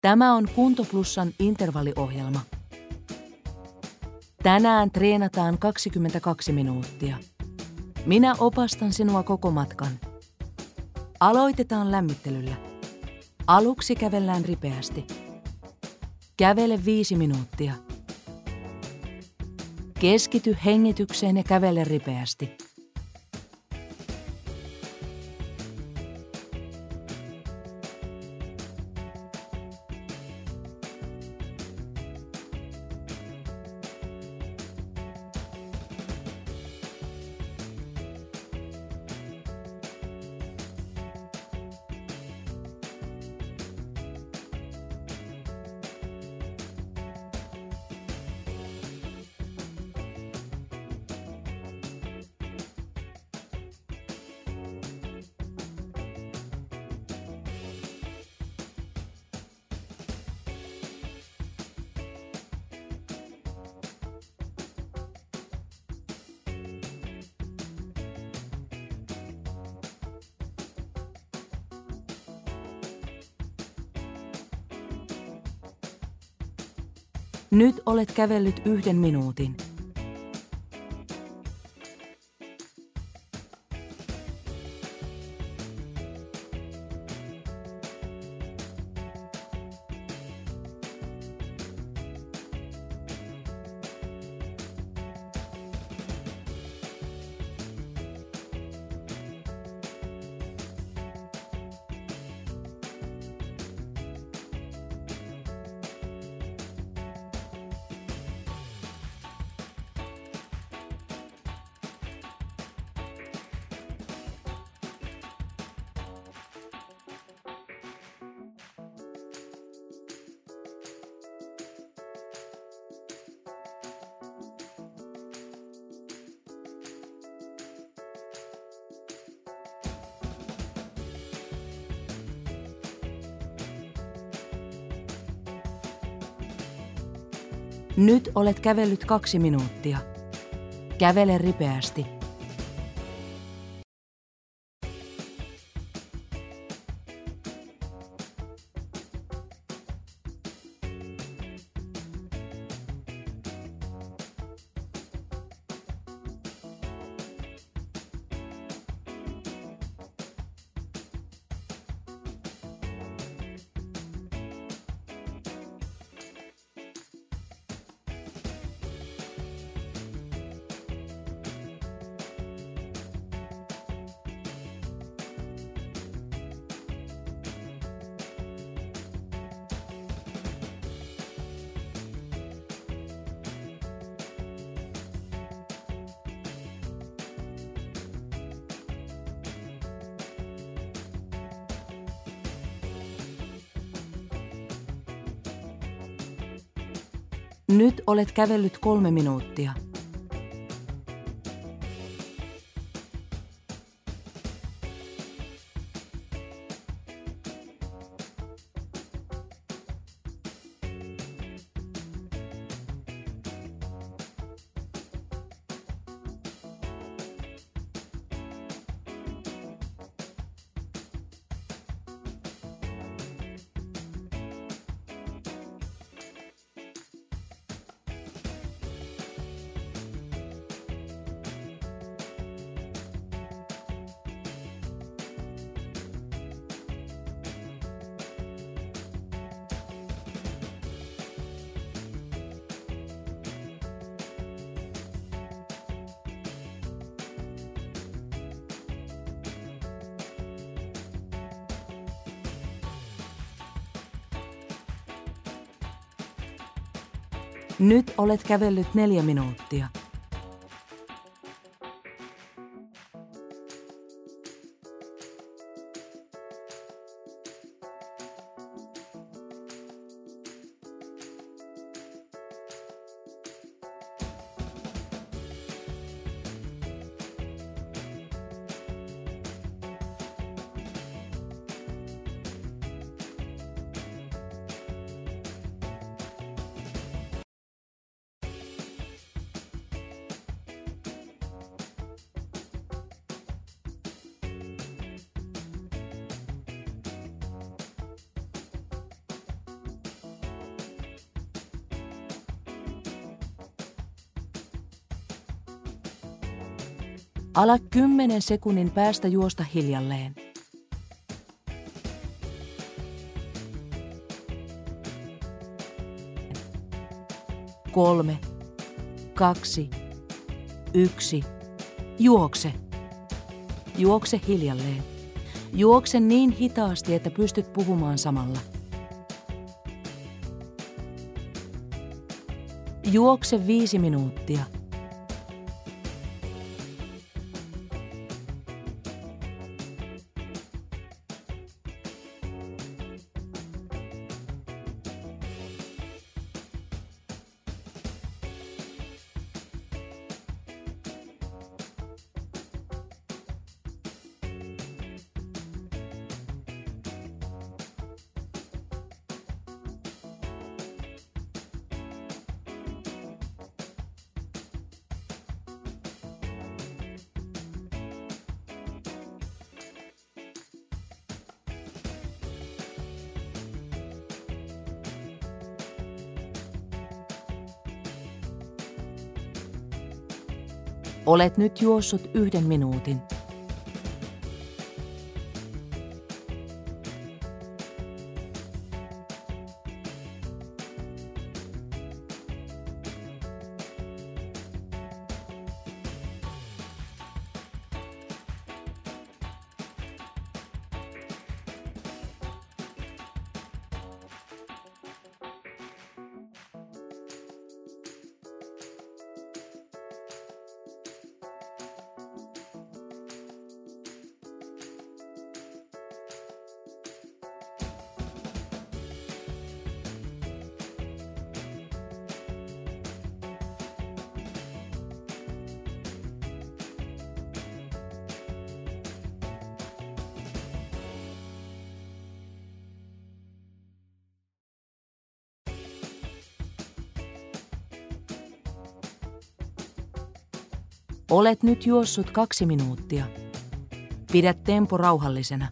Tämä on Kunto Plusan intervalliohjelma. Tänään treenataan 22 minuuttia. Minä opastan sinua koko matkan. Aloitetaan lämmittelyllä. Aluksi kävellään ripeästi. Kävele 5 minuuttia. Keskity hengitykseen ja kävele ripeästi. Nyt olet kävellyt 1 minuutin. Nyt olet kävellyt 2 minuuttia. Kävele ripeästi. Nyt olet kävellyt 3 minuuttia. Nyt olet kävellyt 4 minuuttia. Ala 10 sekunnin päästä juosta hiljalleen. 3, 2, 1. Juokse. Juokse hiljalleen. Juokse niin hitaasti, että pystyt puhumaan samalla. Juokse 5 minuuttia. Olet nyt juossut 1 minuutin. Olet nyt juossut 2 minuuttia. Pidä tempo rauhallisena.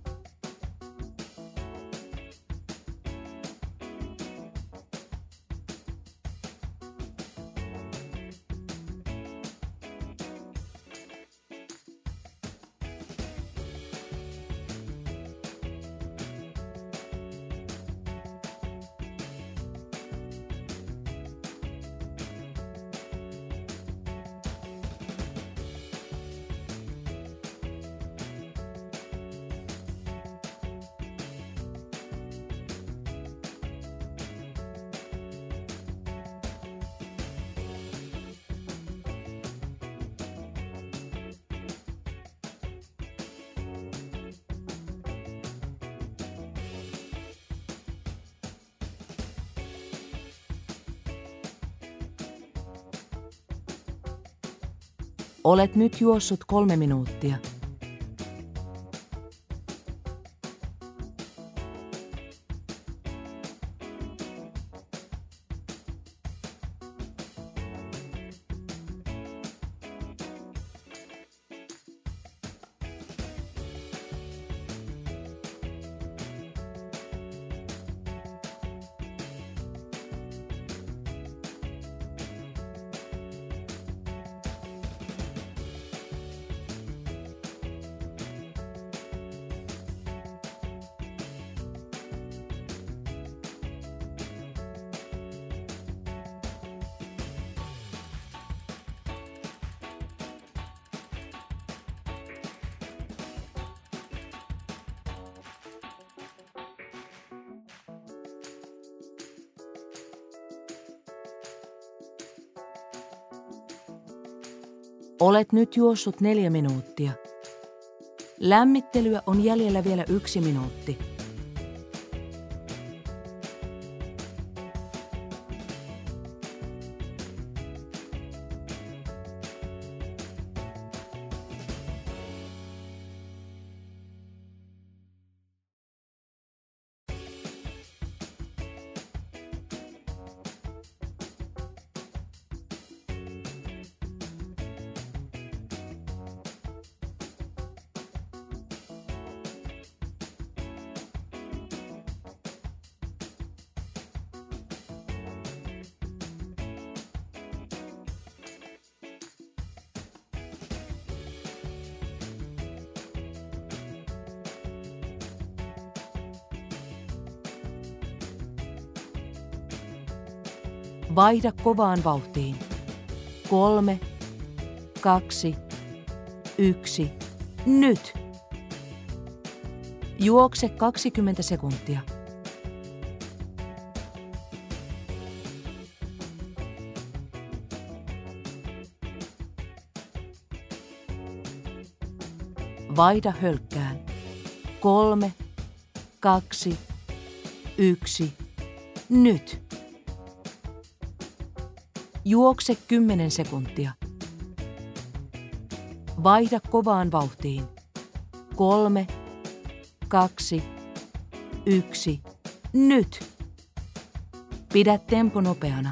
Olet nyt juossut 3 minuuttia. Olet nyt juossut 4 minuuttia. Lämmittelyä on jäljellä vielä 1 minuutti. Vaihda kovaan vauhtiin. 3, 2, 1, nyt! Juokse 20 sekuntia. Vaihda hölkkään. 3, 2, 1, nyt! Juokse 10 sekuntia. Vaihda kovaan vauhtiin. 3, 2, 1, nyt! Pidä tempo nopeana.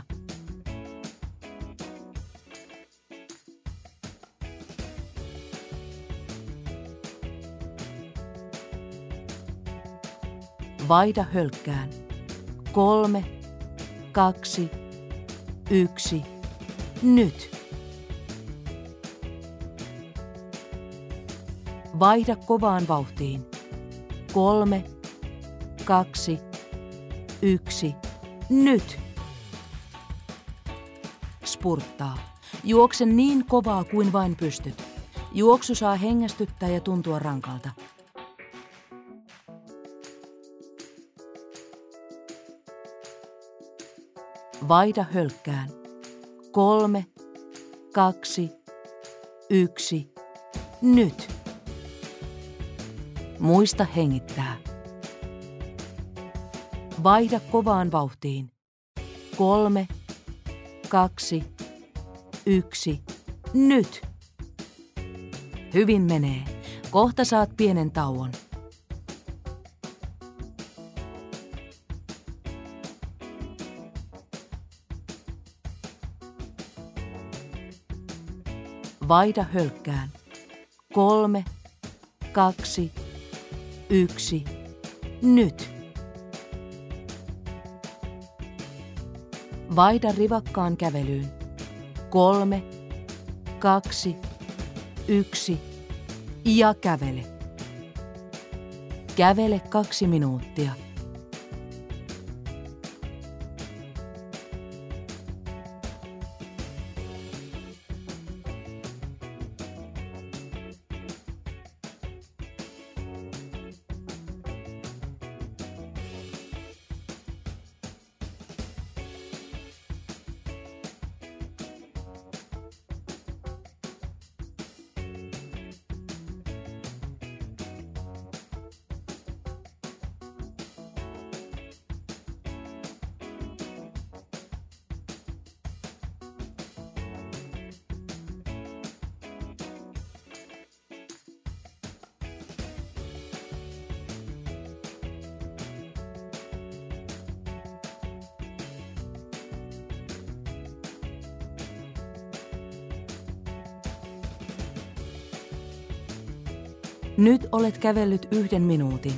Vaihda hölkkään. 3, 2, 1, nyt! Vaihda kovaan vauhtiin. 3, 2, 1, nyt! Spurttaa. Juokse niin kovaa kuin vain pystyt. Juoksu saa hengästyttää ja tuntua rankalta. Vaihda hölkkään. 3, 2, 1, nyt! Muista hengittää. Vaihda kovaan vauhtiin. 3, 2, 1, nyt! Hyvin menee. Kohta saat pienen tauon. Vaihda hölkkään. 3, 2, 1, nyt! Vaihda rivakkaan kävelyyn. 3, 2, 1 ja kävele. Kävele 2 minuuttia. Nyt olet kävellyt 1 minuutin.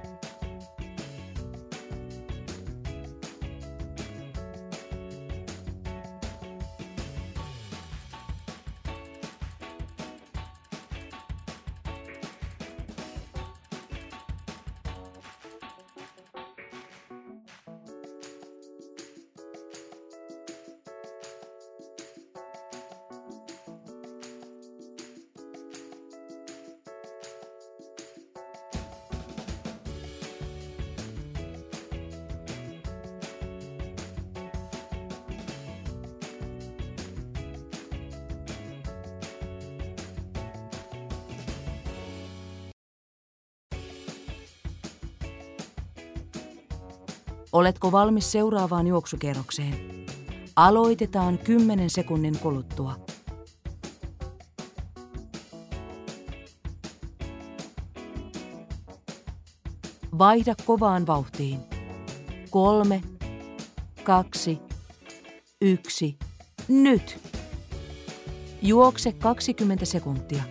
Oletko valmis seuraavaan juoksukierrokseen? Aloitetaan 10 sekunnin kuluttua. Vaihda kovaan vauhtiin. 3, 2, 1, nyt! Juokse 20 sekuntia.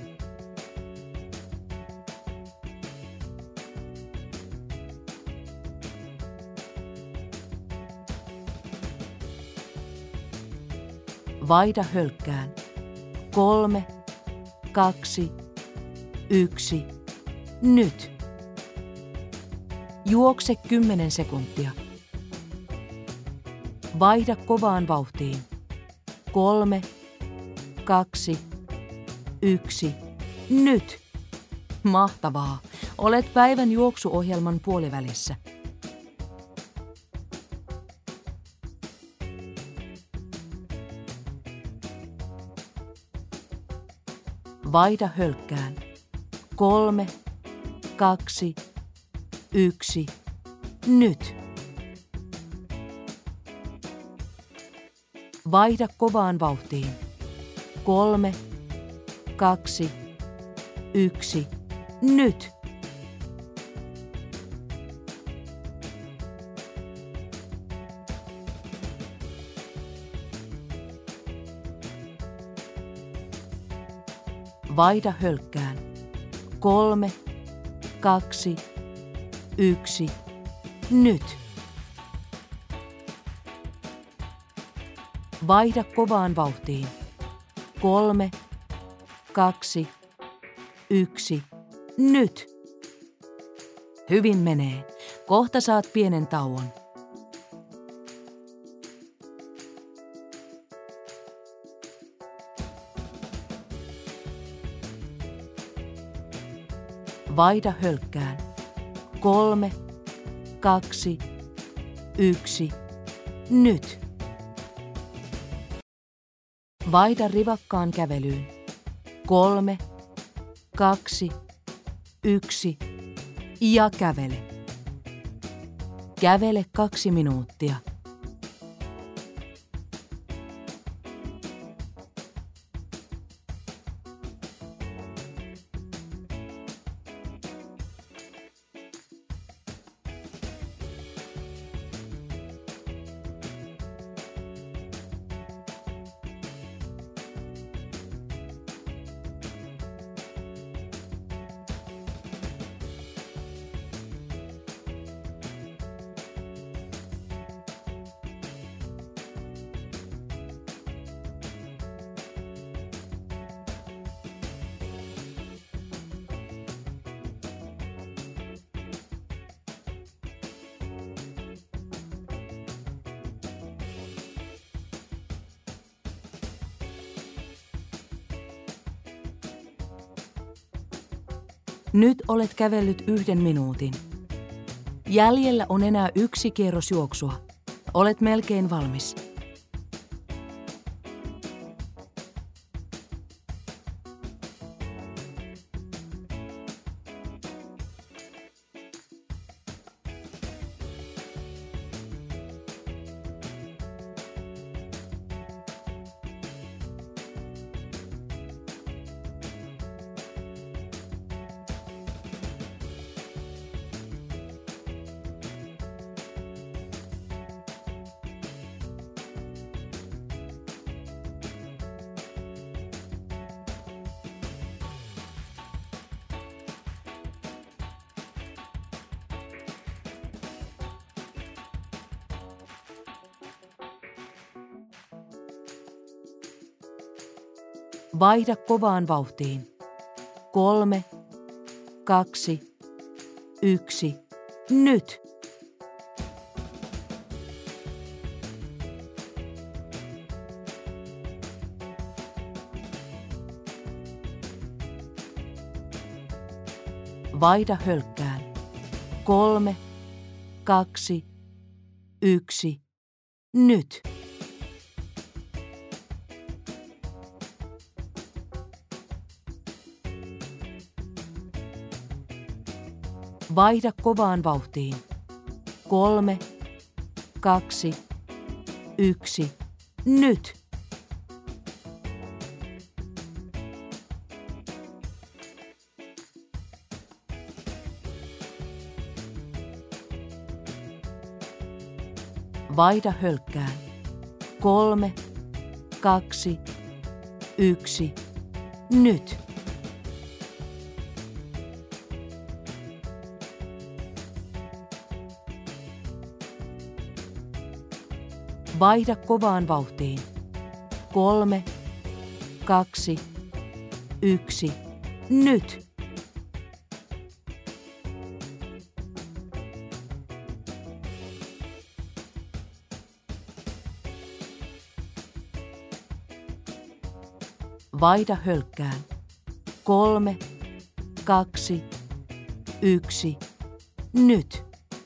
Vaihda hölkkään. 3, 2, 1, nyt! Juokse 10 sekuntia. Vaihda kovaan vauhtiin. 3, 2, 1. Nyt! Mahtavaa! Olet päivän juoksuohjelman puolivälissä. Vaihda hölkkään. 3, 2, 1. Nyt! Vaihda kovaan vauhtiin. 3, 2, 1. Nyt! Vaihda hölkkään. 3, 2, 1. Nyt! Vaihda kovaan vauhtiin. 3, 2, 1. Nyt! Hyvin menee. Kohta saat pienen tauon. Vaihda hölkkään. 3, 2, 1. Nyt! Vaihda rivakkaan kävelyyn. 3, 2, 1 ja kävele. Kävele 2 minuuttia. Nyt olet kävellyt 1 minuutin. Jäljellä on enää 1 kierros juoksua. Olet melkein valmis. Vaihda kovaan vauhtiin. 3, 2, 1. Nyt! Vaihda hölkkään. 3, 2, 1. Nyt! Vaihda kovaan vauhtiin. 3, 2, 1. Nyt! Vaihda hölkkään. 3, 2, 1. Nyt! Vaihda kovaan vauhtiin. 3, 2, 1. Nyt! Vaihda hölkkään. 3, 2, 1. Nyt.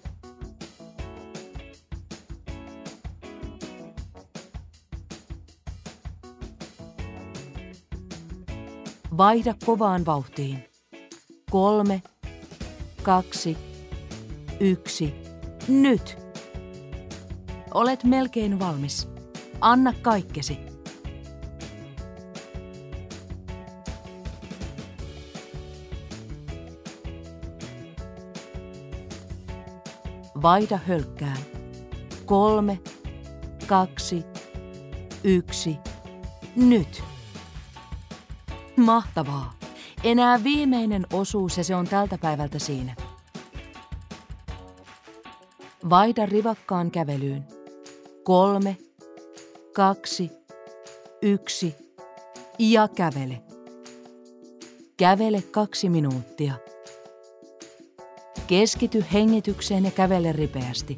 Vaihda kovaan vauhtiin. 3, 2, 1. Nyt. Olet melkein valmis. Anna kaikkesi. Vaihda hölkkään. 3, 2, 1. Nyt. Mahtavaa. Enää viimeinen osuus ja se on tältä päivältä siinä. Vaihda rivakkaan kävelyyn. 3, 2, 1 ja kävele. Kävele 2 minuuttia. Keskity hengitykseen ja kävele ripeästi.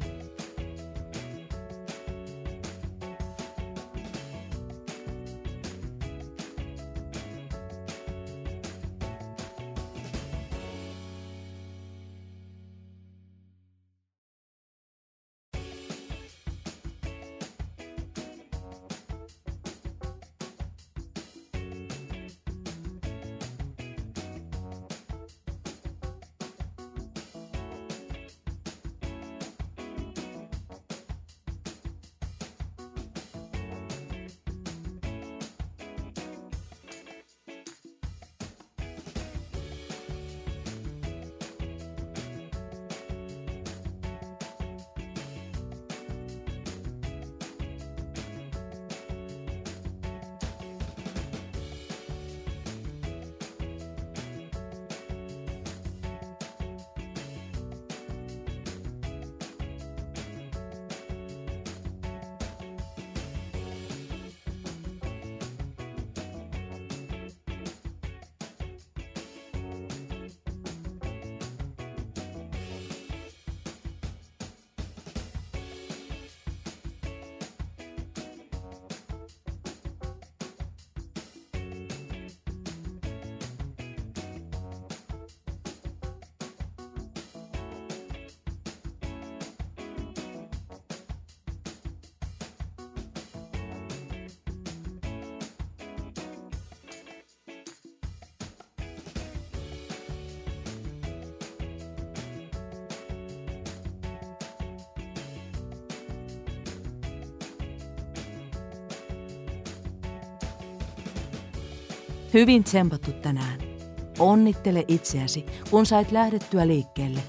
Hyvin tsempattu tänään. Onnittele itseäsi, kun sait lähdettyä liikkeelle.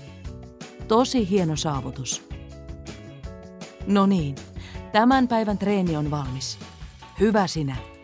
Tosi hieno saavutus. No niin, tämän päivän treeni on valmis. Hyvä sinä.